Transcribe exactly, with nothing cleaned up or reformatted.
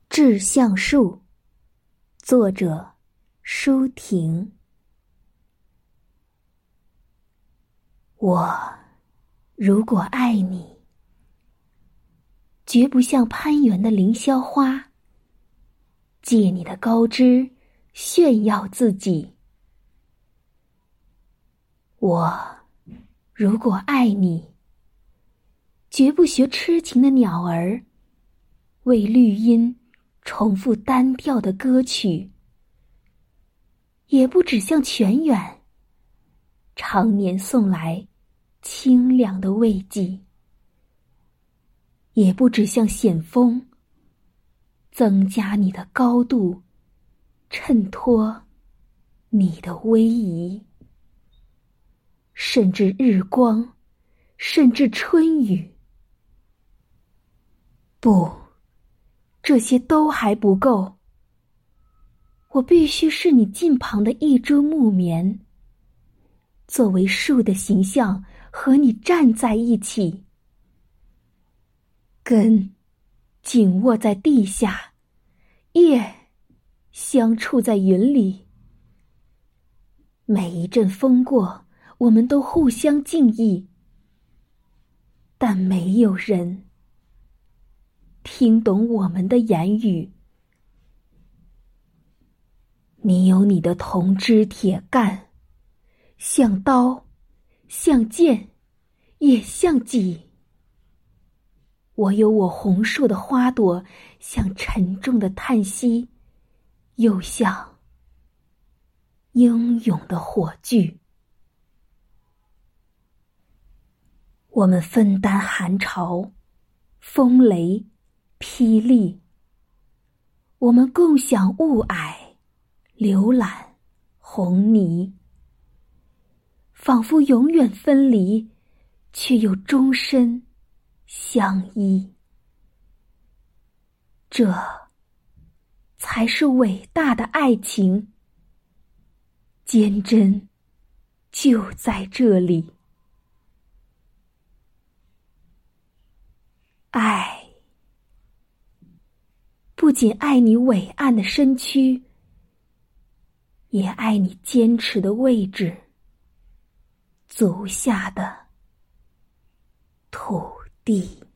致橡树，作者舒婷。我如果爱你，绝不像攀援的凌霄花，借你的高枝炫耀自己。我如果爱你，绝不学痴情的鸟儿，为绿荫重复单调的歌曲，也不只向泉源常年送来清凉的慰藉，也不只向险峰增加你的高度，衬托你的威仪，甚至日光，甚至春雨。不，这些都还不够，我必须是你近旁的一株木棉，作为树的形象和你站在一起，根紧握在地下，叶相触在云里。每一阵风过，我们都互相敬意，但没有人听懂我们的言语。你有你的铜枝铁干，像刀，像剑，也像戟。我有我红树的花朵，像沉重的叹息，又像英勇的火炬。我们分担寒潮、风雷、霹雳，我们共享雾霭、流岚、红泥，仿佛永远分离，却又终身相依。这才是伟大的爱情，坚贞就在这里。爱，不仅爱你伟岸的身躯，也爱你坚持的位置，足下的土地。